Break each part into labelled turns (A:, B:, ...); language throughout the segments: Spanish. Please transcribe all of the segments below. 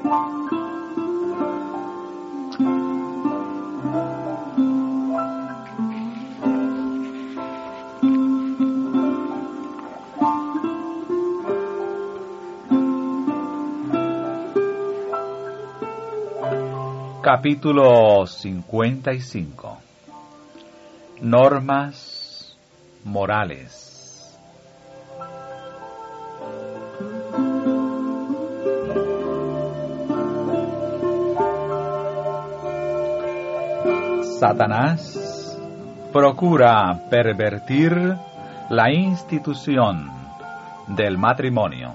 A: Capítulo 55. Normas morales. Satanás procura pervertir la institución del matrimonio.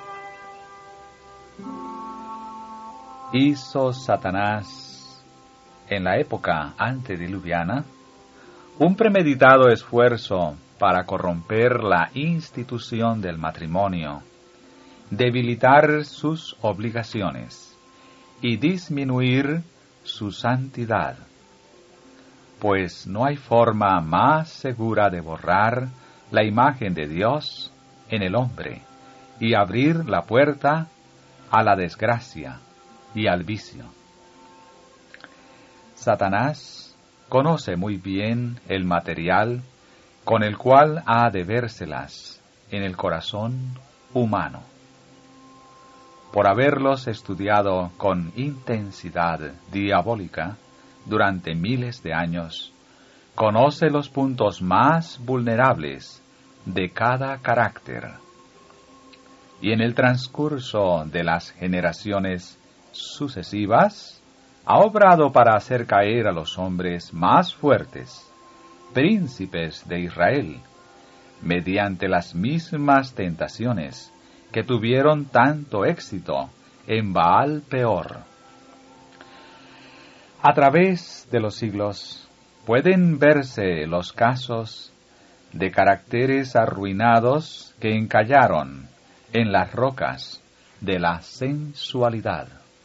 A: Hizo Satanás, en la época antediluviana, un premeditado esfuerzo para corromper la institución del matrimonio, debilitar sus obligaciones y disminuir su santidad, pues no hay forma más segura de borrar la imagen de Dios en el hombre y abrir la puerta a la desgracia y al vicio. Satanás conoce muy bien el material con el cual ha de vérselas en el corazón humano. Por haberlos estudiado con intensidad diabólica durante miles de años, conoce los puntos más vulnerables de cada carácter. Y en el transcurso de las generaciones sucesivas, ha obrado para hacer caer a los hombres más fuertes, príncipes de Israel, mediante las mismas tentaciones que tuvieron tanto éxito en Baal Peor. A través de los siglos pueden verse los casos de caracteres arruinados que encallaron en las rocas de la sensualidad.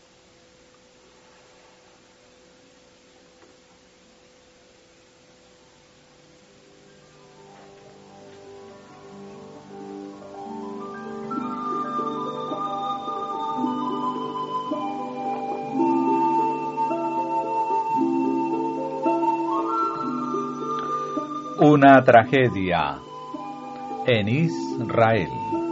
A: Una tragedia en Israel.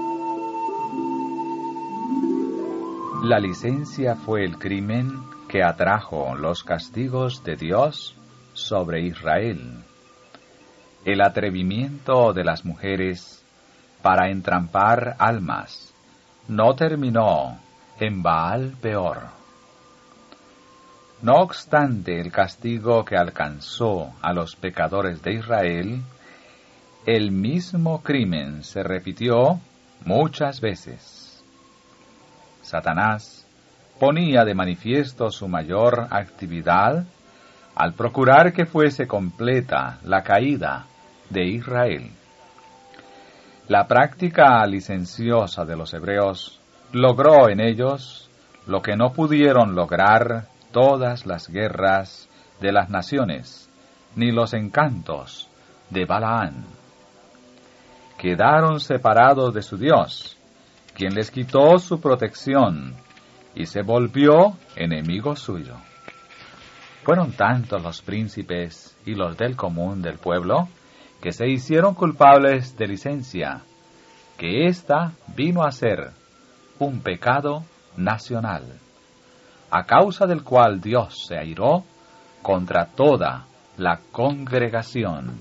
A: La licencia fue el crimen que atrajo los castigos de Dios sobre Israel. El atrevimiento de las mujeres para entrampar almas no terminó en Baal Peor. No obstante el castigo que alcanzó a los pecadores de Israel, el mismo crimen se repitió muchas veces. Satanás ponía de manifiesto su mayor actividad al procurar que fuese completa la caída de Israel. La práctica licenciosa de los hebreos logró en ellos lo que no pudieron lograr todas las guerras de las naciones, ni los encantos de Balaán. Quedaron separados de su Dios, quien les quitó su protección y se volvió enemigo suyo. Fueron tantos los príncipes y los del común del pueblo que se hicieron culpables de licencia, que ésta vino a ser un pecado nacional, a causa del cual Dios se airó contra toda la congregación.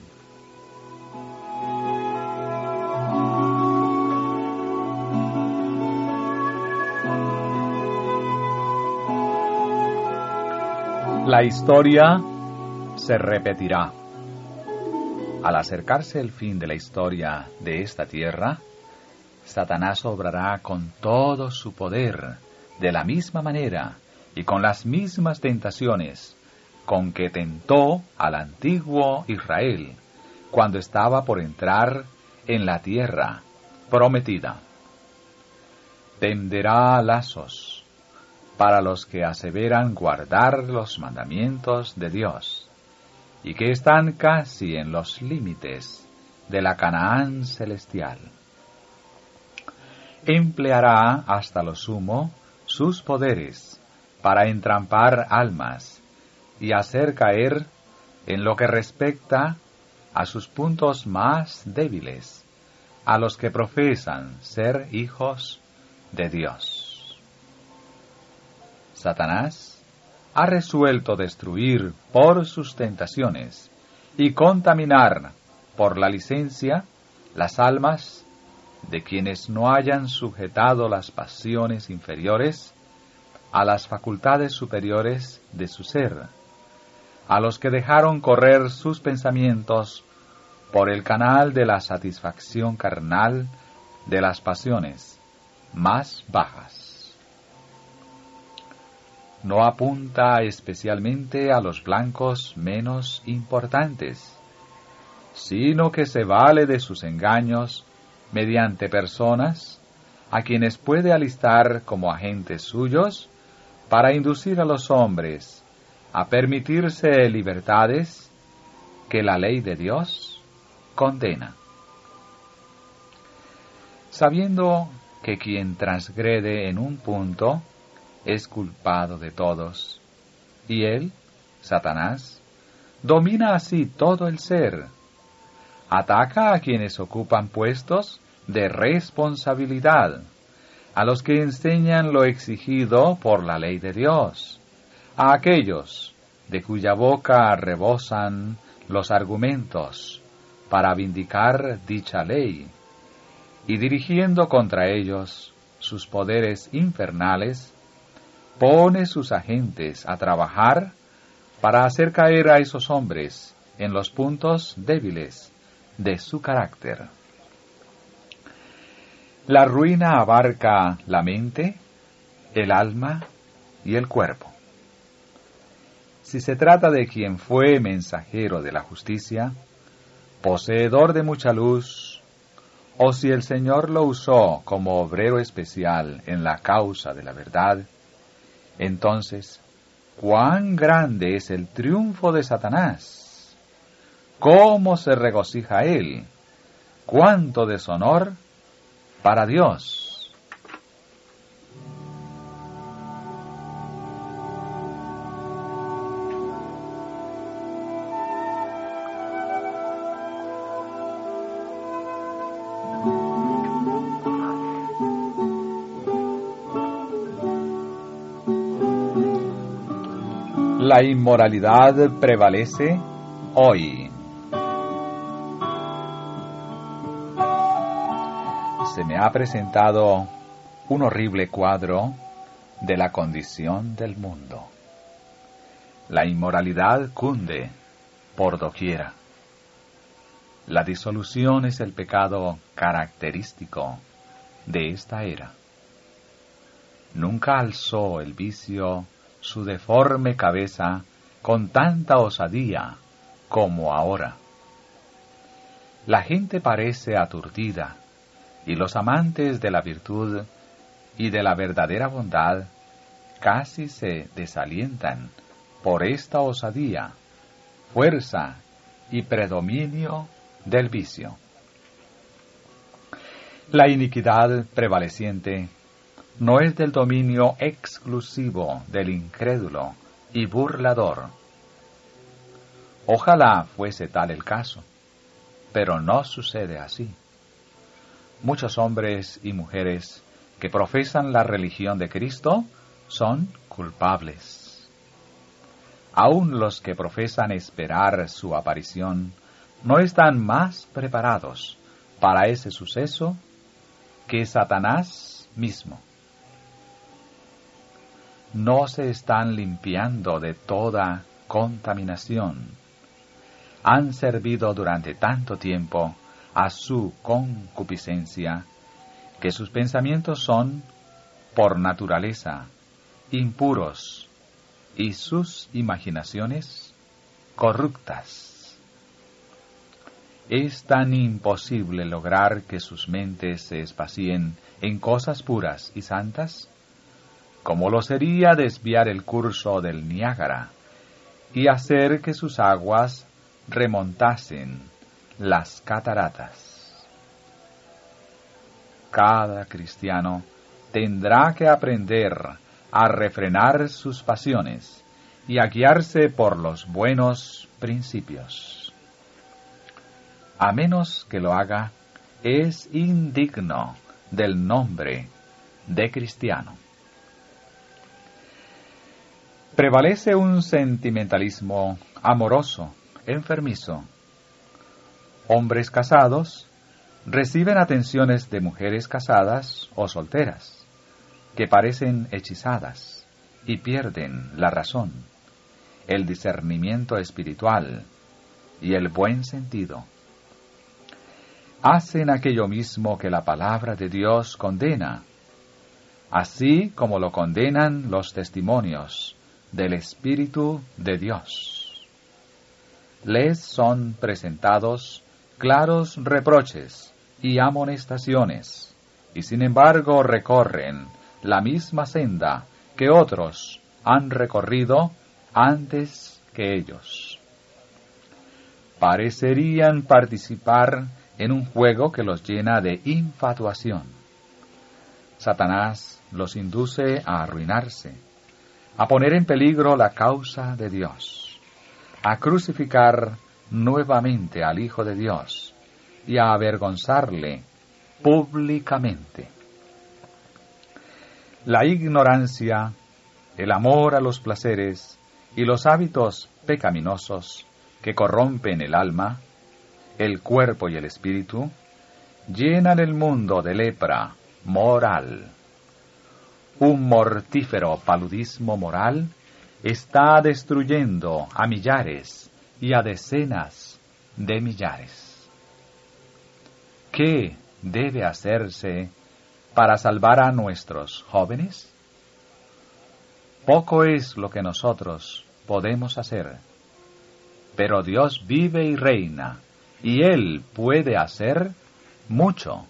A: La historia se repetirá. Al acercarse el fin de la historia de esta tierra, Satanás obrará con todo su poder, de la misma manera y con las mismas tentaciones con que tentó al antiguo Israel cuando estaba por entrar en la tierra prometida. Tenderá lazos para los que aseveran guardar los mandamientos de Dios y que están casi en los límites de la Canaán celestial. Empleará hasta lo sumo sus poderes para entrampar almas y hacer caer en lo que respecta a sus puntos más débiles a los que profesan ser hijos de Dios. Satanás ha resuelto destruir por sus tentaciones y contaminar por la licencia las almas de quienes no hayan sujetado las pasiones inferiores a las facultades superiores de su ser, a los que dejaron correr sus pensamientos por el canal de la satisfacción carnal de las pasiones más bajas. No apunta especialmente a los blancos menos importantes, sino que se vale de sus engaños mediante personas a quienes puede alistar como agentes suyos para inducir a los hombres a permitirse libertades que la ley de Dios condena. Sabiendo que quien transgrede en un punto es culpado de todos, y él, Satanás, domina así todo el ser, ataca a quienes ocupan puestos de responsabilidad, a los que enseñan lo exigido por la ley de Dios, a aquellos de cuya boca rebosan los argumentos para vindicar dicha ley, y dirigiendo contra ellos sus poderes infernales, pone sus agentes a trabajar para hacer caer a esos hombres en los puntos débiles de su carácter. La ruina abarca la mente, el alma y el cuerpo. Si se trata de quien fue mensajero de la justicia, poseedor de mucha luz, o si el Señor lo usó como obrero especial en la causa de la verdad, entonces, ¿cuán grande es el triunfo de Satanás? ¿Cómo se regocija él? ¿Cuánto deshonor para Dios? La inmoralidad prevalece hoy. Se me ha presentado un horrible cuadro de la condición del mundo. La inmoralidad cunde por doquiera. La disolución es el pecado característico de esta era. Nunca alzó el vicio su deforme cabeza con tanta osadía como ahora. La gente parece aturdida, y los amantes de la virtud y de la verdadera bondad casi se desalientan por esta osadía, fuerza y predominio del vicio. La iniquidad prevaleciente no es del dominio exclusivo del incrédulo y burlador. Ojalá fuese tal el caso, pero no sucede así. Muchos hombres y mujeres que profesan la religión de Cristo son culpables. Aún los que profesan esperar su aparición no están más preparados para ese suceso que Satanás mismo. No se están limpiando de toda contaminación. Han servido durante tanto tiempo a su concupiscencia que sus pensamientos son, por naturaleza, impuros y sus imaginaciones corruptas. Es tan imposible lograr que sus mentes se espacien en cosas puras y santas como lo sería desviar el curso del Niágara y hacer que sus aguas remontasen las cataratas. Cada cristiano tendrá que aprender a refrenar sus pasiones y a guiarse por los buenos principios. A menos que lo haga, es indigno del nombre de cristiano. Prevalece un sentimentalismo amoroso, enfermizo. Hombres casados reciben atenciones de mujeres casadas o solteras, que parecen hechizadas y pierden la razón, el discernimiento espiritual y el buen sentido. Hacen aquello mismo que la palabra de Dios condena, así como lo condenan los testimonios del Espíritu de Dios. Les son presentados claros reproches y amonestaciones, y sin embargo recorren la misma senda que otros han recorrido antes que ellos. Parecerían participar en un juego que los llena de infatuación. Satanás los induce a arruinarse, a poner en peligro la causa de Dios, a crucificar nuevamente al Hijo de Dios y a avergonzarle públicamente. La ignorancia, el amor a los placeres y los hábitos pecaminosos que corrompen el alma, el cuerpo y el espíritu, llenan el mundo de lepra moral. Un mortífero paludismo moral está destruyendo a millares y a decenas de millares. ¿Qué debe hacerse para salvar a nuestros jóvenes? Poco es lo que nosotros podemos hacer, pero Dios vive y reina, y Él puede hacer mucho.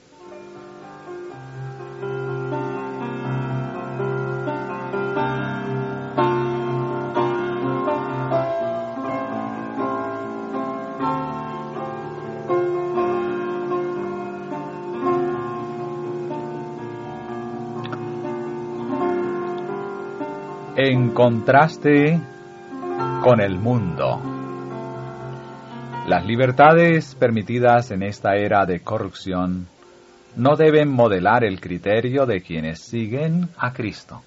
A: En contraste con el mundo. Las libertades permitidas en esta era de corrupción no deben modelar el criterio de quienes siguen a Cristo.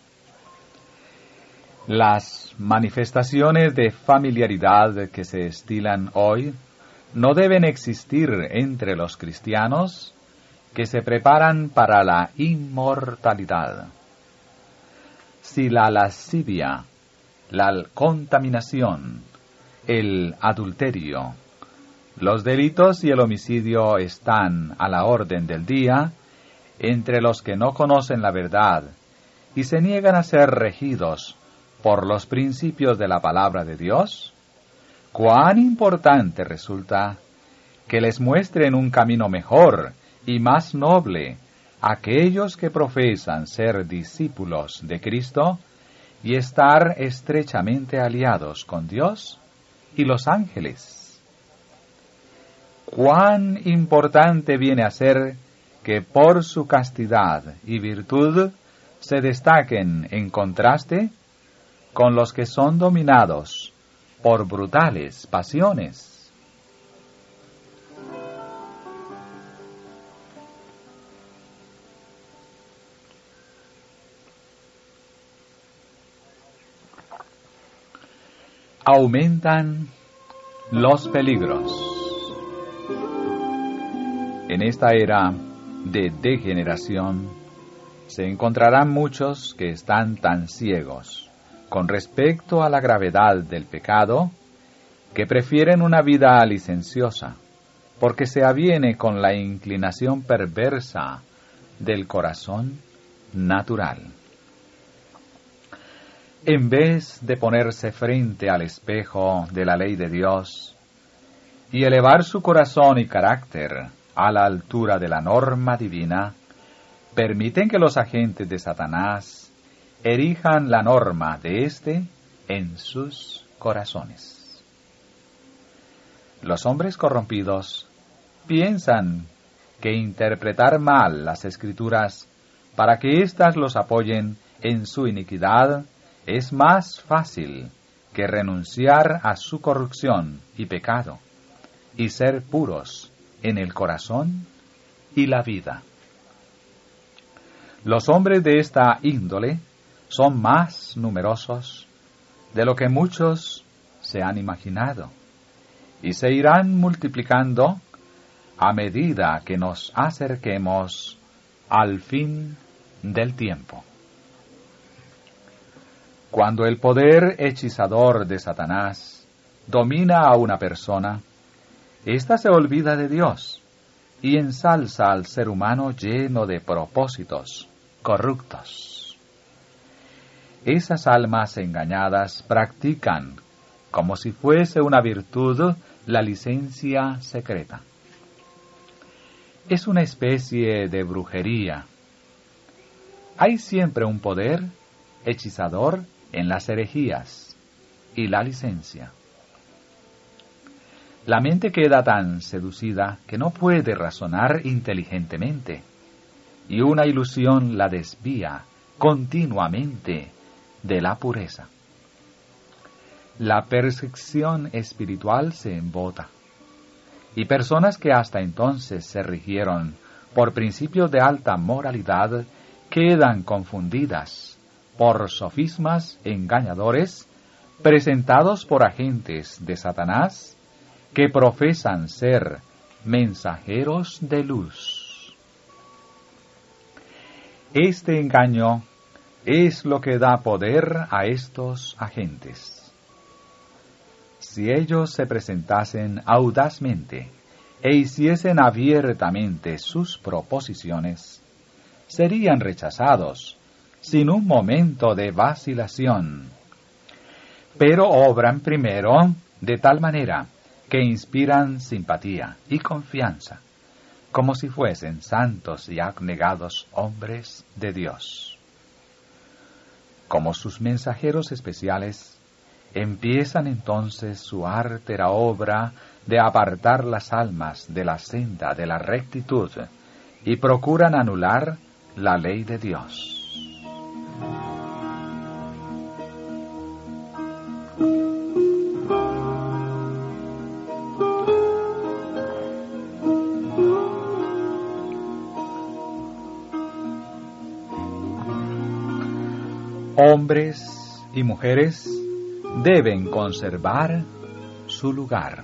A: Las manifestaciones de familiaridad que se estilan hoy no deben existir entre los cristianos que se preparan para la inmortalidad. Si la lascivia, la contaminación, el adulterio, los delitos y el homicidio están a la orden del día entre los que no conocen la verdad y se niegan a ser regidos por los principios de la palabra de Dios, cuán importante resulta que les muestren un camino mejor y más noble a aquellos que profesan ser discípulos de Cristo y estar estrechamente aliados con Dios y los ángeles. Cuán importante viene a ser que por su castidad y virtud se destaquen en contraste con los que son dominados por brutales pasiones. Aumentan los peligros. En esta era de degeneración se encontrarán muchos que están tan ciegos con respecto a la gravedad del pecado que prefieren una vida licenciosa porque se aviene con la inclinación perversa del corazón natural. En vez de ponerse frente al espejo de la ley de Dios y elevar su corazón y carácter a la altura de la norma divina, permiten que los agentes de Satanás erijan la norma de éste en sus corazones. Los hombres corrompidos piensan que interpretar mal las Escrituras para que éstas los apoyen en su iniquidad, es más fácil que renunciar a su corrupción y pecado, y ser puros en el corazón y la vida. Los hombres de esta índole son más numerosos de lo que muchos se han imaginado, y se irán multiplicando a medida que nos acerquemos al fin del tiempo. Cuando el poder hechizador de Satanás domina a una persona, ésta se olvida de Dios y ensalza al ser humano lleno de propósitos corruptos. Esas almas engañadas practican, como si fuese una virtud, la licencia secreta. Es una especie de brujería. Hay siempre un poder hechizador en las herejías y la licencia. La mente queda tan seducida que no puede razonar inteligentemente, y una ilusión la desvía continuamente de la pureza. La percepción espiritual se embota, y personas que hasta entonces se rigieron por principios de alta moralidad quedan confundidas por sofismas engañadores presentados por agentes de Satanás que profesan ser mensajeros de luz. Este engaño es lo que da poder a estos agentes. Si ellos se presentasen audazmente e hiciesen abiertamente sus proposiciones, serían rechazados sin un momento de vacilación. Pero obran primero de tal manera que inspiran simpatía y confianza, como si fuesen santos y abnegados hombres de Dios. Como sus mensajeros especiales, empiezan entonces su artera obra de apartar las almas de la senda de la rectitud y procuran anular la ley de Dios. Hombres y mujeres deben conservar su lugar.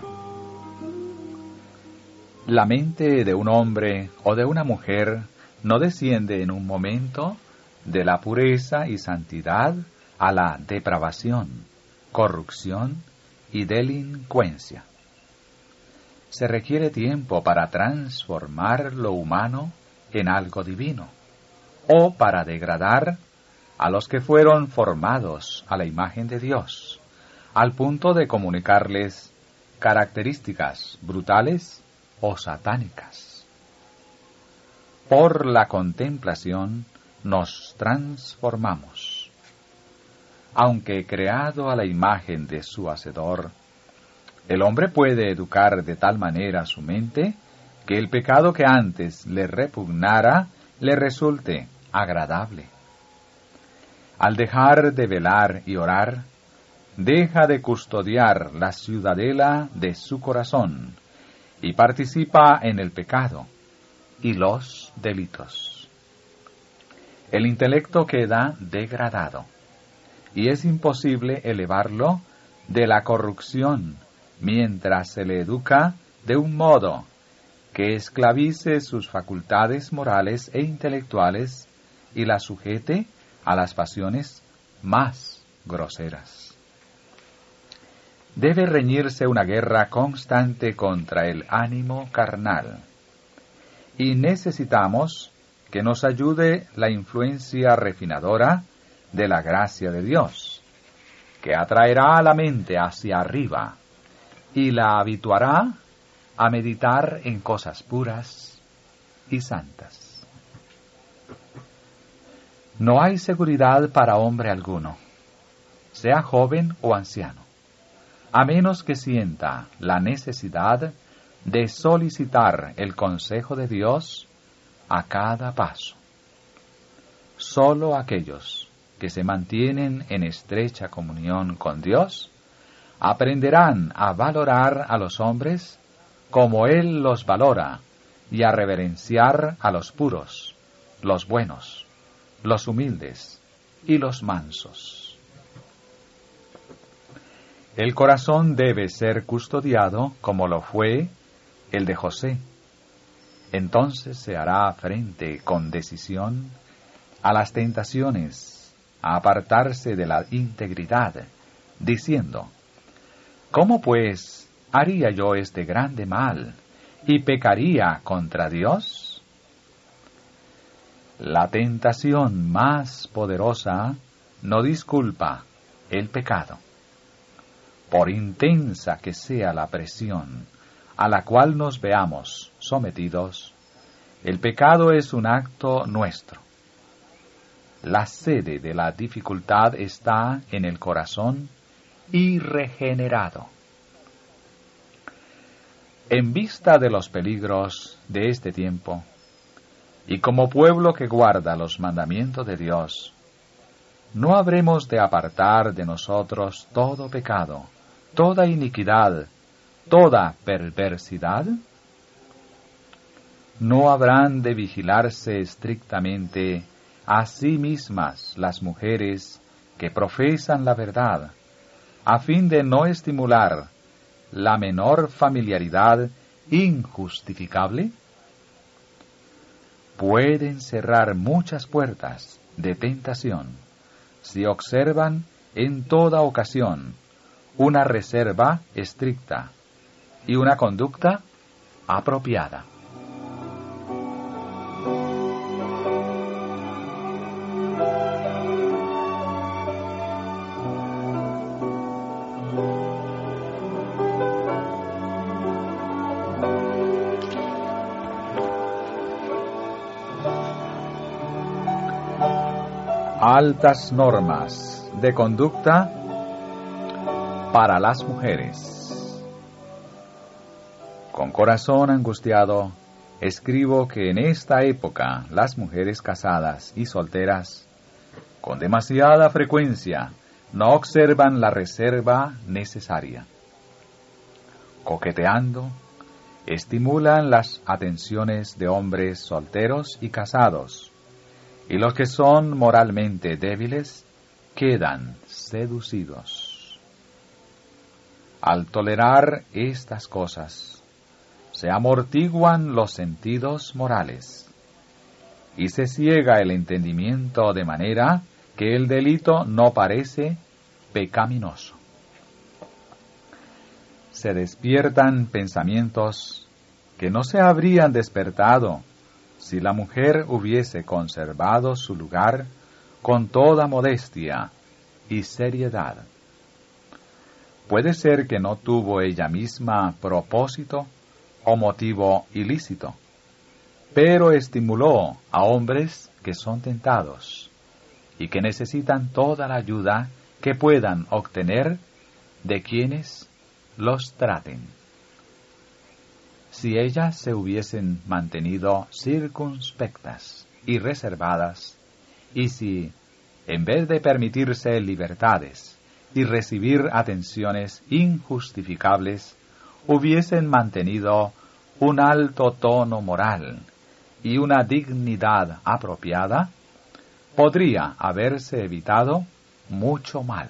A: La mente de un hombre o de una mujer no desciende en un momento de la pureza y santidad a la depravación, corrupción y delincuencia. Se requiere tiempo para transformar lo humano en algo divino, o para degradar a los que fueron formados a la imagen de Dios, al punto de comunicarles características brutales o satánicas. Por la contemplación nos transformamos. Aunque creado a la imagen de su Hacedor, el hombre puede educar de tal manera su mente que el pecado que antes le repugnara le resulte agradable. Al dejar de velar y orar, deja de custodiar la ciudadela de su corazón y participa en el pecado y los delitos. El intelecto queda degradado y es imposible elevarlo de la corrupción mientras se le educa de un modo que esclavice sus facultades morales e intelectuales y la sujete a las pasiones más groseras. Debe reñirse una guerra constante contra el ánimo carnal, y necesitamos que nos ayude la influencia refinadora de la gracia de Dios, que atraerá a la mente hacia arriba y la habituará a meditar en cosas puras y santas. No hay seguridad para hombre alguno, sea joven o anciano, a menos que sienta la necesidad de solicitar el consejo de Dios a cada paso. sólo aquellos que se mantienen en estrecha comunión con Dios aprenderán a valorar a los hombres como Él los valora y a reverenciar a los puros, los buenos, los humildes y los mansos. El corazón debe ser custodiado como lo fue el de José. Entonces se hará frente con decisión a las tentaciones, a apartarse de la integridad, diciendo: ¿cómo pues haría yo este grande mal y pecaría contra Dios? La tentación más poderosa no disculpa el pecado. Por intensa que sea la presión a la cual nos veamos sometidos, el pecado es un acto nuestro. La sede de la dificultad está en el corazón irregenerado. En vista de los peligros de este tiempo, y como pueblo que guarda los mandamientos de Dios, ¿no habremos de apartar de nosotros todo pecado, toda iniquidad, toda perversidad? ¿No habrán de vigilarse estrictamente a sí mismas las mujeres que profesan la verdad, a fin de no estimular la menor familiaridad injustificable? Pueden cerrar muchas puertas de tentación si observan en toda ocasión una reserva estricta y una conducta apropiada. Altas normas de conducta para las mujeres. Con corazón angustiado, escribo que en esta época las mujeres casadas y solteras, con demasiada frecuencia, no observan la reserva necesaria. Coqueteando, estimulan las atenciones de hombres solteros y casados, y los que son moralmente débiles quedan seducidos. Al tolerar estas cosas, se amortiguan los sentidos morales y se ciega el entendimiento de manera que el delito no parece pecaminoso. Se despiertan pensamientos que no se habrían despertado si la mujer hubiese conservado su lugar con toda modestia y seriedad. Puede ser que no tuvo ella misma propósito o motivo ilícito, pero estimuló a hombres que son tentados y que necesitan toda la ayuda que puedan obtener de quienes los traten. Si ellas se hubiesen mantenido circunspectas y reservadas, y si, en vez de permitirse libertades y recibir atenciones injustificables, hubiesen mantenido un alto tono moral y una dignidad apropiada, podría haberse evitado mucho mal.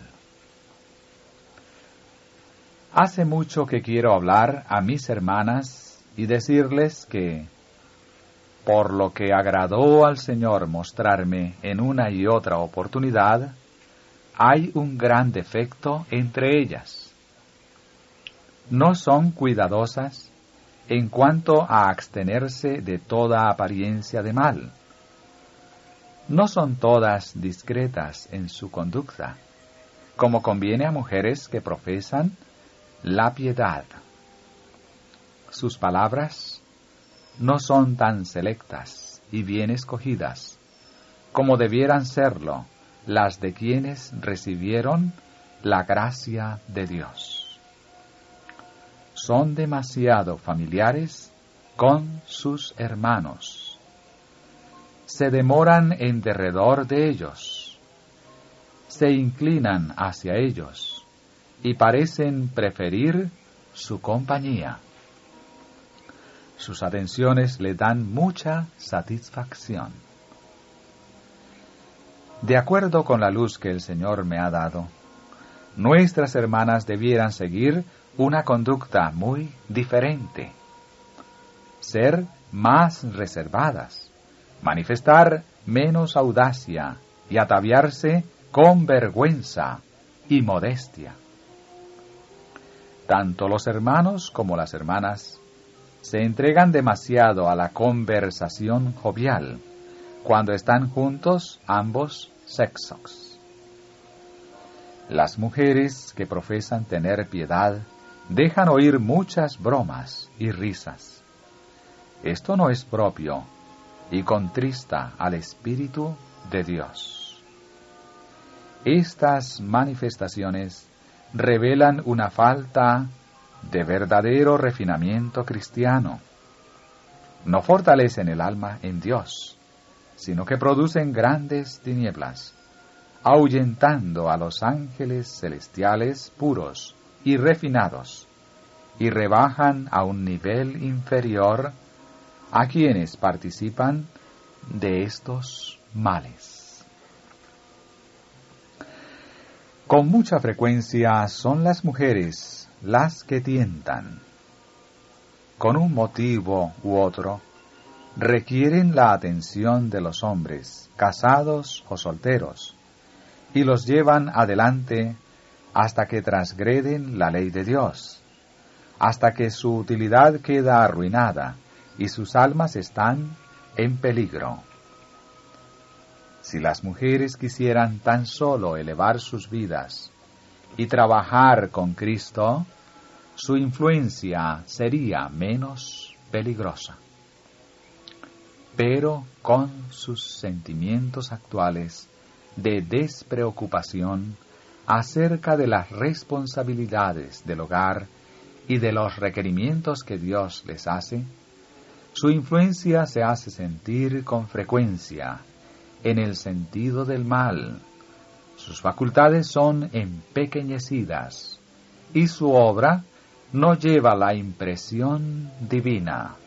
A: Hace mucho que quiero hablar a mis hermanas y decirles que, por lo que agradó al Señor mostrarme en una y otra oportunidad, hay un gran defecto entre ellas. No son cuidadosas en cuanto a abstenerse de toda apariencia de mal. No son todas discretas en su conducta, como conviene a mujeres que profesan la piedad. Sus palabras no son tan selectas y bien escogidas como debieran serlo las de quienes recibieron la gracia de Dios. Son demasiado familiares con sus hermanos. se demoran en derredor de ellos, se inclinan hacia ellos y parecen preferir su compañía. Sus atenciones le dan mucha satisfacción. De acuerdo con la luz que el Señor me ha dado, nuestras hermanas debieran seguir una conducta muy diferente, ser más reservadas, manifestar menos audacia y ataviarse con vergüenza y modestia. Tanto los hermanos como las hermanas se entregan demasiado a la conversación jovial cuando están juntos ambos sexos. Las mujeres que profesan tener piedad dejan oír muchas bromas y risas. Esto no es propio y contrista al Espíritu de Dios. Estas manifestaciones revelan una falta de verdadero refinamiento cristiano. No fortalecen el alma en Dios, sino que producen grandes tinieblas, ahuyentando a los ángeles celestiales puros y refinados, y rebajan a un nivel inferior a quienes participan de estos males. Con mucha frecuencia son las mujeres las que tientan. Con un motivo u otro, requieren la atención de los hombres, casados o solteros, y los llevan adelante hasta que transgreden la ley de Dios, hasta que su utilidad queda arruinada y sus almas están en peligro. Si las mujeres quisieran tan solo elevar sus vidas y trabajar con Cristo, su influencia sería menos peligrosa. Pero con sus sentimientos actuales de despreocupación acerca de las responsabilidades del hogar y de los requerimientos que Dios les hace, su influencia se hace sentir con frecuencia en el sentido del mal. Sus facultades son empequeñecidas y su obra no lleva la impresión divina.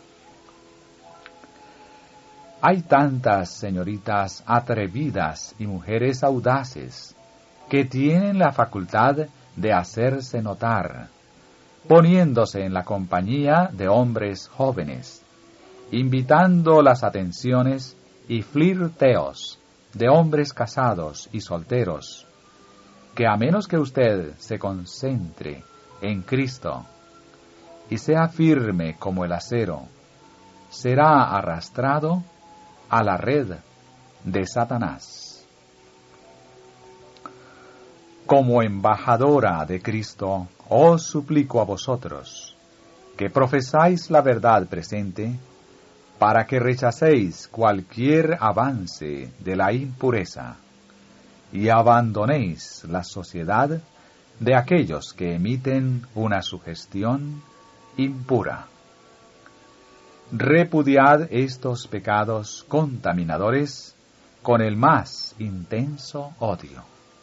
A: Hay tantas señoritas atrevidas y mujeres audaces que tienen la facultad de hacerse notar, poniéndose en la compañía de hombres jóvenes, invitando las atenciones y flirteos de hombres casados y solteros, que a menos que usted se concentre en Cristo y sea firme como el acero, será arrastrado a la red de Satanás. Como embajadora de Cristo, os suplico a vosotros, que profesáis la verdad presente, para que rechacéis cualquier avance de la impureza y abandonéis la sociedad de aquellos que emiten una sugestión impura. Repudiad estos pecados contaminadores con el más intenso odio.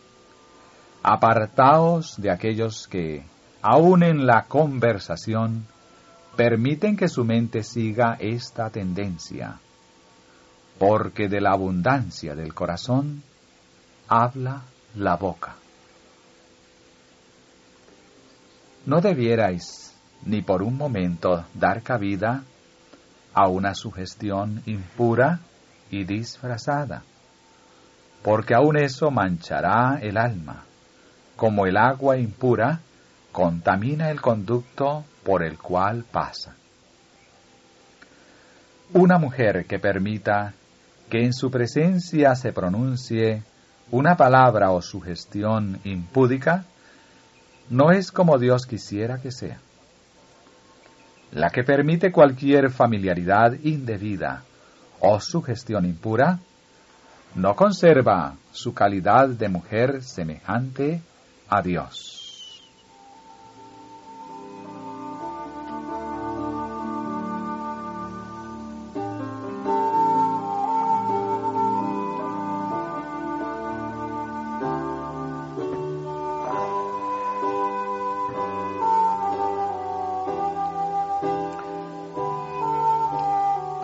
A: Apartaos de aquellos que, aun en la conversación, permiten que su mente siga esta tendencia, porque de la abundancia del corazón habla la boca. No debierais ni por un momento dar cabida a una sugestión impura y disfrazada, porque aun eso manchará el alma, como el agua impura contamina el conducto por el cual pasa. Una mujer que permita que en su presencia se pronuncie una palabra o sugestión impúdica, no es como Dios quisiera que sea. La que permite cualquier familiaridad indebida o sugestión impura, no conserva su calidad de mujer semejante a Dios.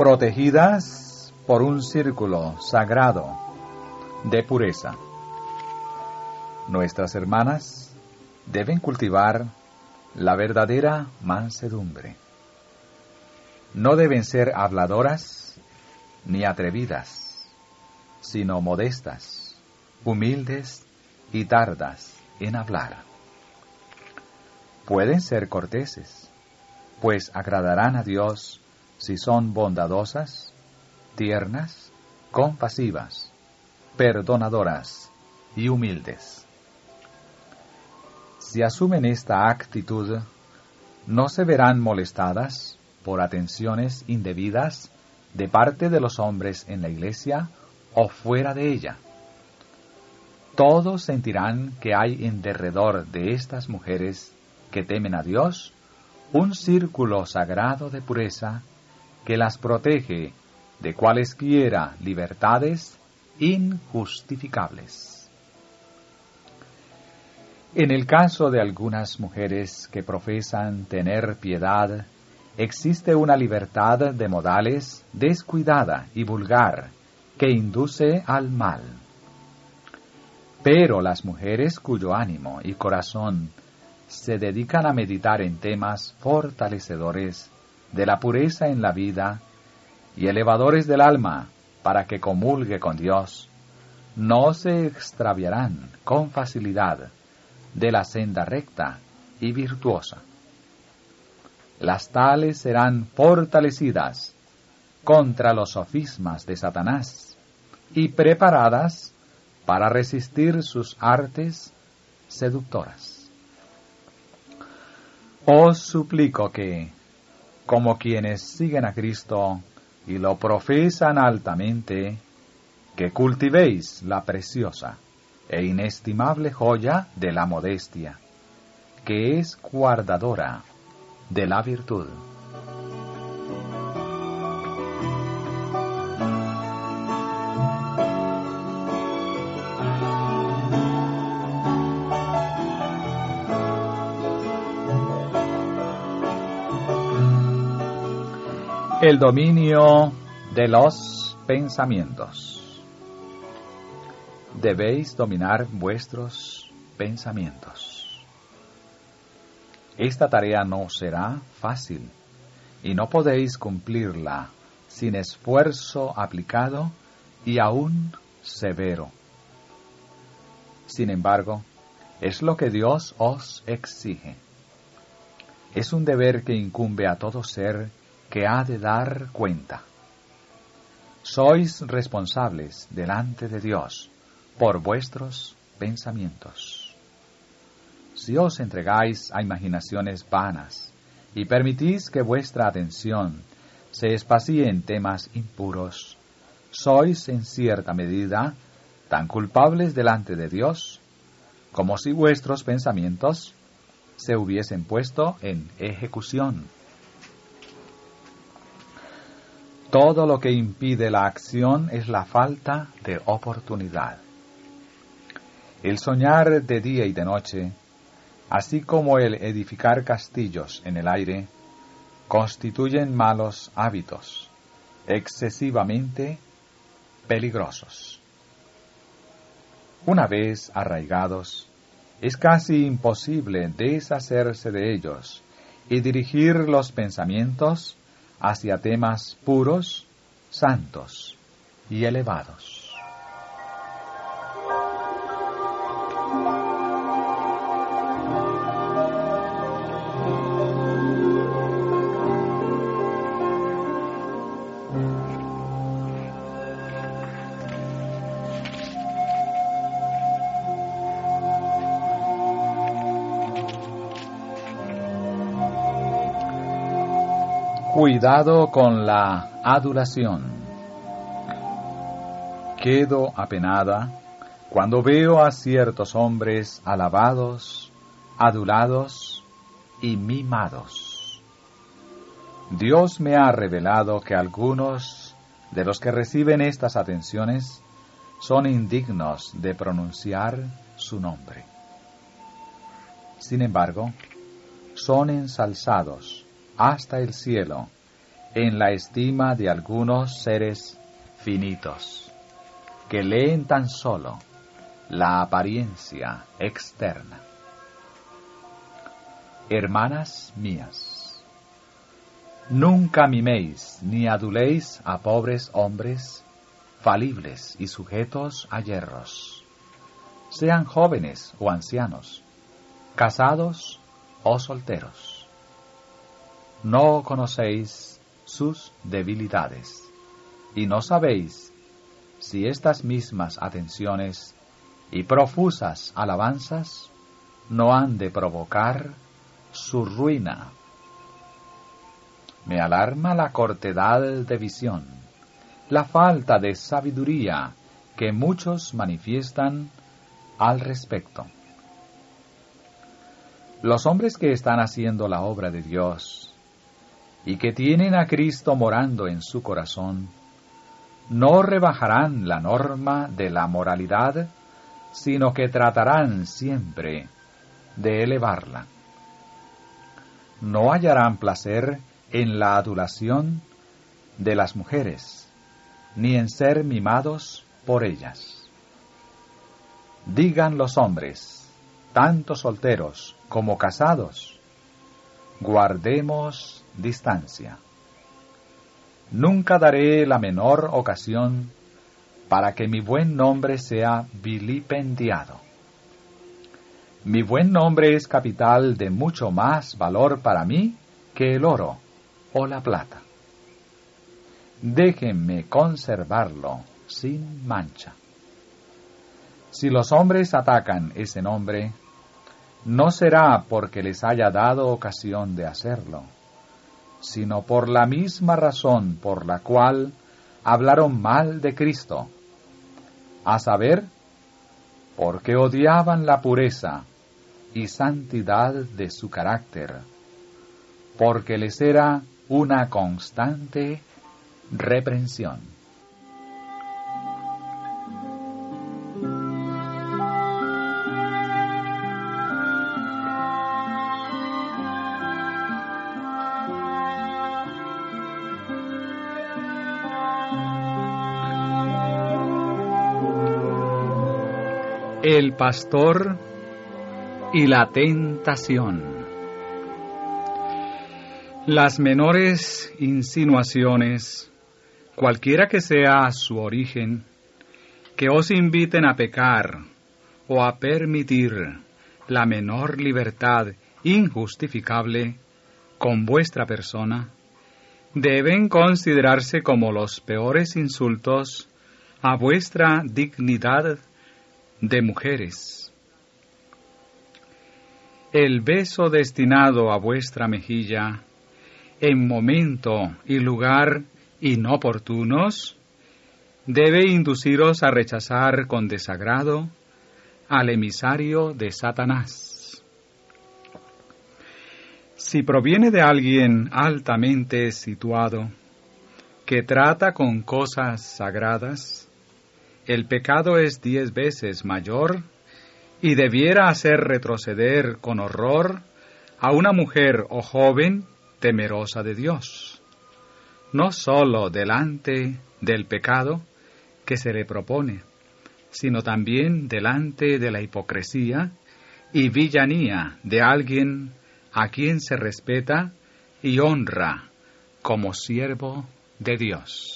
A: protegidas por un círculo sagrado de pureza. Nuestras hermanas deben cultivar la verdadera mansedumbre. No deben ser habladoras ni atrevidas, sino modestas, humildes y tardas en hablar. Pueden ser corteses, pues agradarán a Dios si son bondadosas, tiernas, compasivas, perdonadoras y humildes. Si asumen esta actitud, no se verán molestadas por atenciones indebidas de parte de los hombres en la iglesia o fuera de ella. Todos sentirán que hay en derredor de estas mujeres que temen a Dios un círculo sagrado de pureza que las protege de cualesquiera libertades injustificables. En el caso de algunas mujeres que profesan tener piedad, existe una libertad de modales descuidada y vulgar que induce al mal. Pero las mujeres cuyo ánimo y corazón se dedican a meditar en temas fortalecedores de la pureza en la vida y elevadores del alma para que comulgue con Dios, no se extraviarán con facilidad de la senda recta y virtuosa. Las tales serán fortalecidas contra los sofismas de Satanás y preparadas para resistir sus artes seductoras. Os suplico que, como quienes siguen a Cristo y lo profesan altamente, que cultivéis la preciosa e inestimable joya de la modestia, que es guardadora de la virtud. El dominio de los pensamientos. Debéis dominar vuestros pensamientos. Esta tarea no será fácil y no podéis cumplirla sin esfuerzo aplicado y aún severo. Sin embargo, es lo que Dios os exige. Es un deber que incumbe a todo ser que ha de dar cuenta. Sois responsables delante de Dios por vuestros pensamientos. Si os entregáis a imaginaciones vanas y permitís que vuestra atención se espacie en temas impuros, sois en cierta medida tan culpables delante de Dios como si vuestros pensamientos se hubiesen puesto en ejecución. Todo lo que impide la acción es la falta de oportunidad. El soñar de día y de noche, así como el edificar castillos en el aire, constituyen malos hábitos, excesivamente peligrosos. Una vez arraigados, es casi imposible deshacerse de ellos y dirigir los pensamientos hacia temas puros, santos y elevados. Cuidado con la adulación. Quedo apenada cuando veo a ciertos hombres alabados, adulados y mimados. Dios me ha revelado que algunos de los que reciben estas atenciones son indignos de pronunciar su nombre. Sin embargo, son ensalzados hasta el cielo en la estima de algunos seres finitos, que leen tan solo la apariencia externa. Hermanas mías, nunca miméis ni aduléis a pobres hombres falibles y sujetos a yerros, sean jóvenes o ancianos, casados o solteros. No conocéis sus debilidades, y no sabéis si estas mismas atenciones y profusas alabanzas no han de provocar su ruina. Me alarma la cortedad de visión, la falta de sabiduría que muchos manifiestan al respecto. Los hombres que están haciendo la obra de Dios y que tienen a Cristo morando en su corazón, no rebajarán la norma de la moralidad, sino que tratarán siempre de elevarla. No hallarán placer en la adulación de las mujeres, ni en ser mimados por ellas. Digan los hombres, tanto solteros como casados, guardemos distancia. Nunca daré la menor ocasión para que mi buen nombre sea vilipendiado. Mi buen nombre es capital de mucho más valor para mí que el oro o la plata. Déjenme conservarlo sin mancha. Si los hombres atacan ese nombre, no será porque les haya dado ocasión de hacerlo, sino por la misma razón por la cual hablaron mal de Cristo, a saber, porque odiaban la pureza y santidad de su carácter, porque les era una constante reprensión. El pastor y la tentación. Las menores insinuaciones, cualquiera que sea su origen, que os inviten a pecar o a permitir la menor libertad injustificable con vuestra persona, deben considerarse como los peores insultos a vuestra dignidad de mujeres. El beso destinado a vuestra mejilla en momento y lugar inoportunos debe induciros a rechazar con desagrado al emisario de Satanás. Si proviene de alguien altamente situado, que trata con cosas sagradas, el pecado es 10 veces mayor y debiera hacer retroceder con horror a una mujer o joven temerosa de Dios, no sólo delante del pecado que se le propone, sino también delante de la hipocresía y villanía de alguien a quien se respeta y honra como siervo de Dios.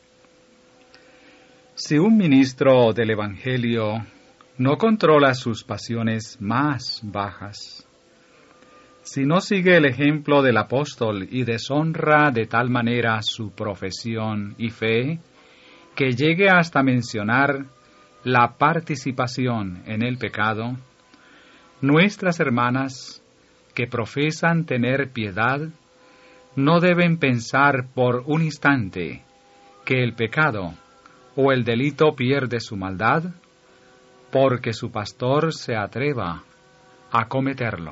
A: Si un ministro del Evangelio no controla sus pasiones más bajas, si no sigue el ejemplo del apóstol y deshonra de tal manera su profesión y fe, que llegue hasta mencionar la participación en el pecado, nuestras hermanas que profesan tener piedad no deben pensar por un instante que el pecado o el delito pierde su maldad porque su pastor se atreva a cometerlo.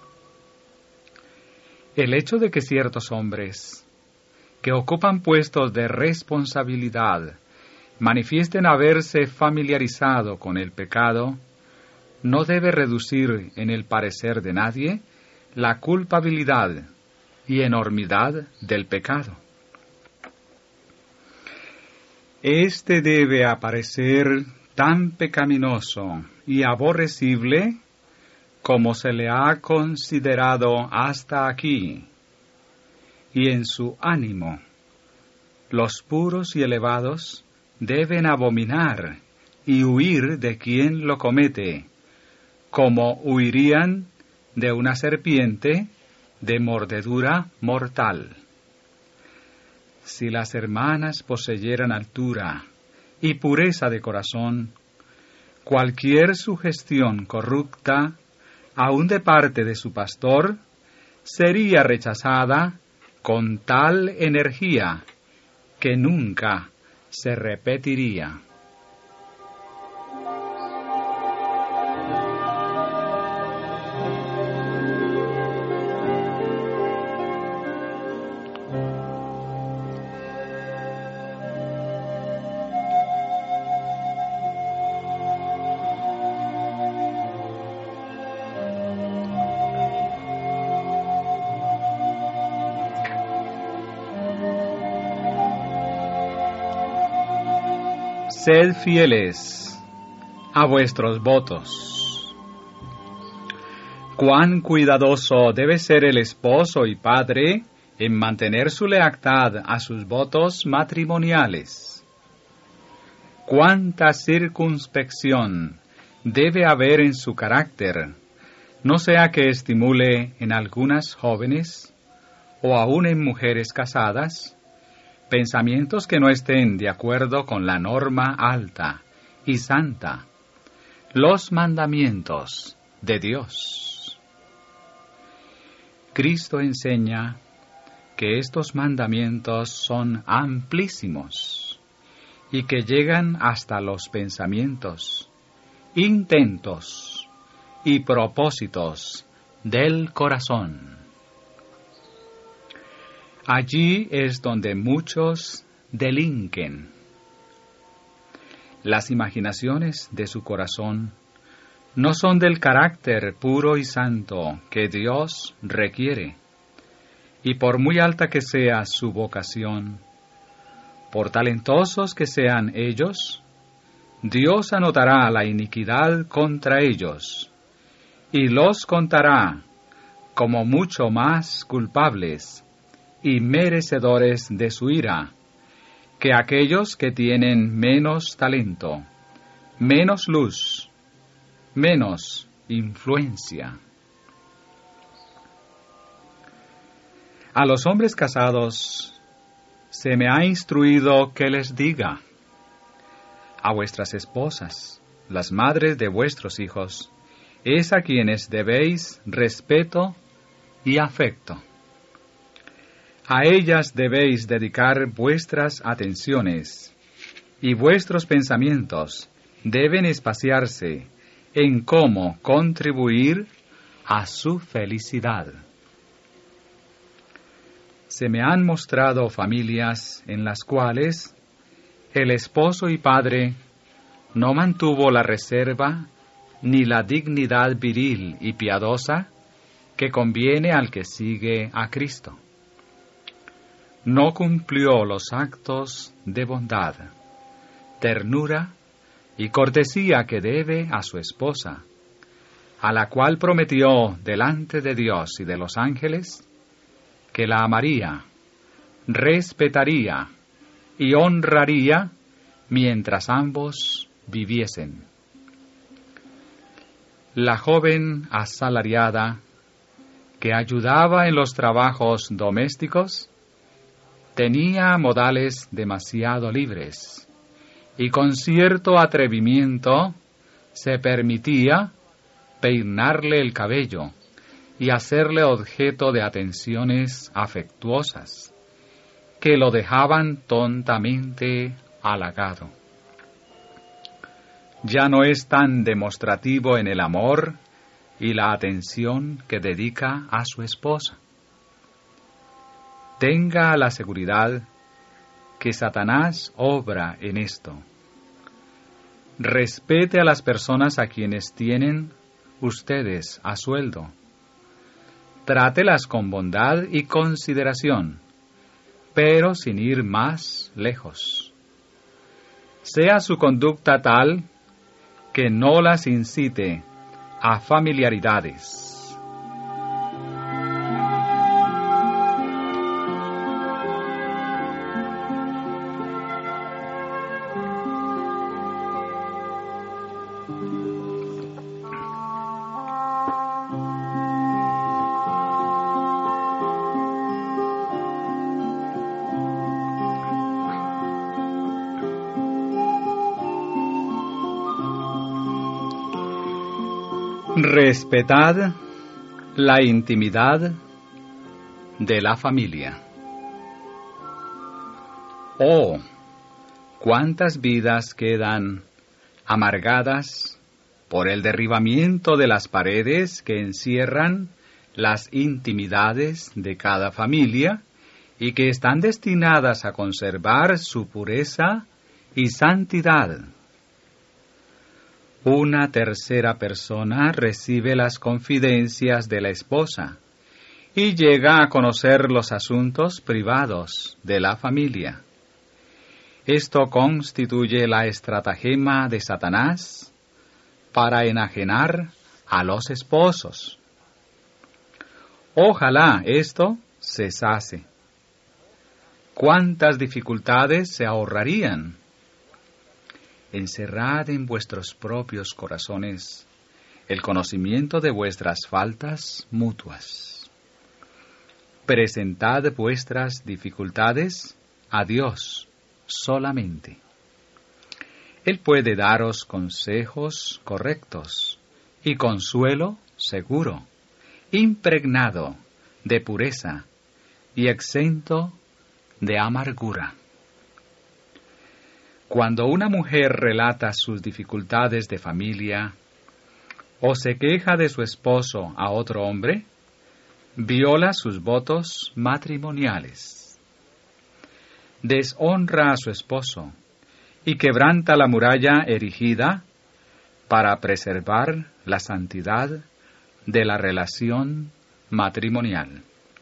A: El hecho de que ciertos hombres que ocupan puestos de responsabilidad manifiesten haberse familiarizado con el pecado no debe reducir en el parecer de nadie la culpabilidad y enormidad del pecado.
B: Este debe aparecer tan pecaminoso y aborrecible como se le ha considerado hasta aquí, y en su ánimo los puros y elevados deben abominar y huir de quien lo comete, como huirían de una serpiente de mordedura mortal. Si las hermanas poseyeran altura y pureza de corazón, cualquier sugestión corrupta, aun de parte de su pastor, sería rechazada con tal energía que nunca se repetiría. Sed fieles a vuestros votos. Cuán cuidadoso debe ser el esposo y padre en mantener su lealtad a sus votos matrimoniales. Cuánta circunspección debe haber en su carácter, no sea que estimule en algunas jóvenes o aun en mujeres casadas pensamientos que no estén de acuerdo con la norma alta y santa, los mandamientos de Dios. Cristo enseña que estos mandamientos son amplísimos y que llegan hasta los pensamientos, intentos y propósitos del corazón. Allí es donde muchos delinquen. Las imaginaciones de su corazón no son del carácter puro y santo que Dios requiere, y por muy alta que sea su vocación, por talentosos que sean ellos, Dios anotará la iniquidad contra ellos, y los contará como mucho más culpables y merecedores de su ira, que aquellos que tienen menos talento, menos luz, menos influencia. A los hombres casados se me ha instruido que les diga: a vuestras esposas, las madres de vuestros hijos, es a quienes debéis respeto y afecto. A ellas debéis dedicar vuestras atenciones, y vuestros pensamientos deben espaciarse en cómo contribuir a su felicidad. Se me han mostrado familias en las cuales el esposo y padre no mantuvo la reserva ni la dignidad viril y piadosa que conviene al que sigue a Cristo. No cumplió los actos de bondad, ternura y cortesía que debe a su esposa, a la cual prometió delante de Dios y de los ángeles que la amaría, respetaría y honraría mientras ambos viviesen. La joven asalariada que ayudaba en los trabajos domésticos tenía modales demasiado libres y con cierto atrevimiento se permitía peinarle el cabello y hacerle objeto de atenciones afectuosas que lo dejaban tontamente halagado. Ya no es tan demostrativo en el amor y la atención que dedica a su esposa. Tenga la seguridad que Satanás obra en esto. Respete a las personas a quienes tienen ustedes a sueldo. Trátelas con bondad y consideración, pero sin ir más lejos. sea su conducta tal que no las incite a familiaridades. Respetad la intimidad de la familia. Oh, cuántas vidas quedan amargadas por el derribamiento de las paredes que encierran las intimidades de cada familia y que están destinadas a conservar su pureza y santidad. Una tercera persona recibe las confidencias de la esposa y llega a conocer los asuntos privados de la familia. Esto constituye la estratagema de Satanás para enajenar a los esposos. Ojalá esto cesase. ¿Cuántas dificultades se ahorrarían? Encerrad en vuestros propios corazones el conocimiento de vuestras faltas mutuas. Presentad vuestras dificultades a Dios solamente. Él puede daros consejos correctos y consuelo seguro, impregnado de pureza y exento de amargura. Cuando una mujer relata sus dificultades de familia o se queja de su esposo a otro hombre, viola sus votos matrimoniales, deshonra a su esposo y quebranta la muralla erigida para preservar la santidad de la relación matrimonial.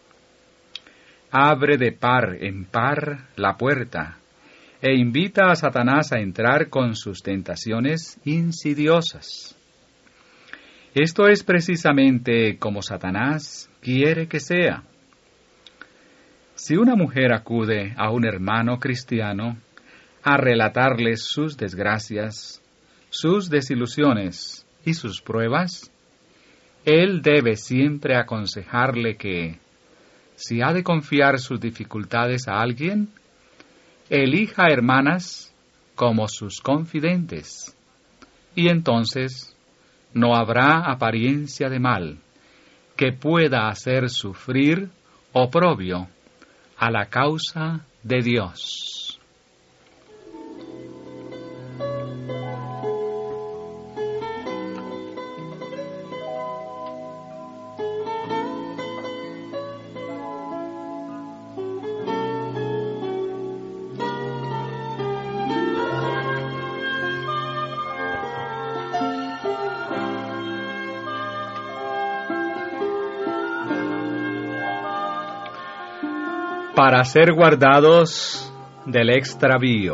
B: Abre de par en par la puerta e invita a Satanás a entrar con sus tentaciones insidiosas. Esto es precisamente como Satanás quiere que sea. Si una mujer acude a un hermano cristiano a relatarle sus desgracias, sus desilusiones y sus pruebas, él debe siempre aconsejarle que, si ha de confiar sus dificultades a alguien, elija hermanas como sus confidentes, y entonces no habrá apariencia de mal que pueda hacer sufrir oprobio a la causa de Dios. Para ser guardados del extravío.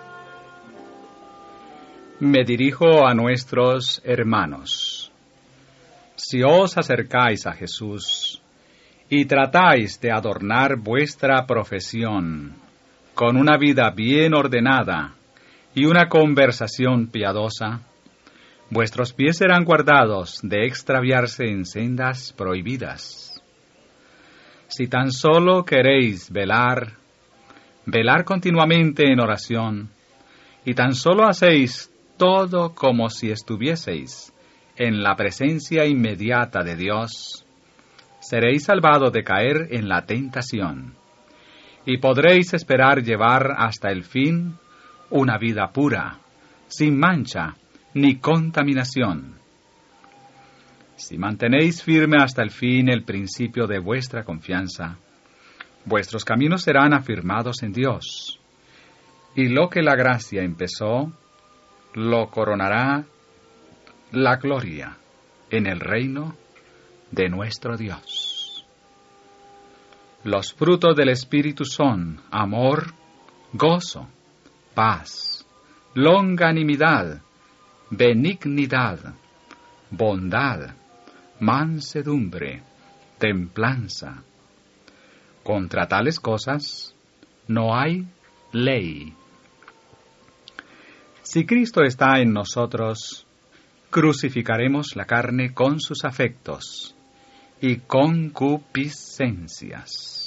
B: Me dirijo a nuestros hermanos. Si os acercáis a Jesús y tratáis de adornar vuestra profesión con una vida bien ordenada y una conversación piadosa, vuestros pies serán guardados de extraviarse en sendas prohibidas. Si tan solo queréis velar continuamente en oración, y tan solo hacéis todo como si estuvieseis en la presencia inmediata de Dios, seréis salvados de caer en la tentación, y podréis esperar llevar hasta el fin una vida pura, sin mancha ni contaminación. Si mantenéis firme hasta el fin el principio de vuestra confianza, vuestros caminos serán afirmados en Dios, y lo que la gracia empezó, lo coronará la gloria en el reino de nuestro Dios. Los frutos del Espíritu son amor, gozo, paz, longanimidad, benignidad, bondad, mansedumbre, templanza. Contra tales cosas no hay ley. Si Cristo está en nosotros, crucificaremos la carne con sus afectos y concupiscencias.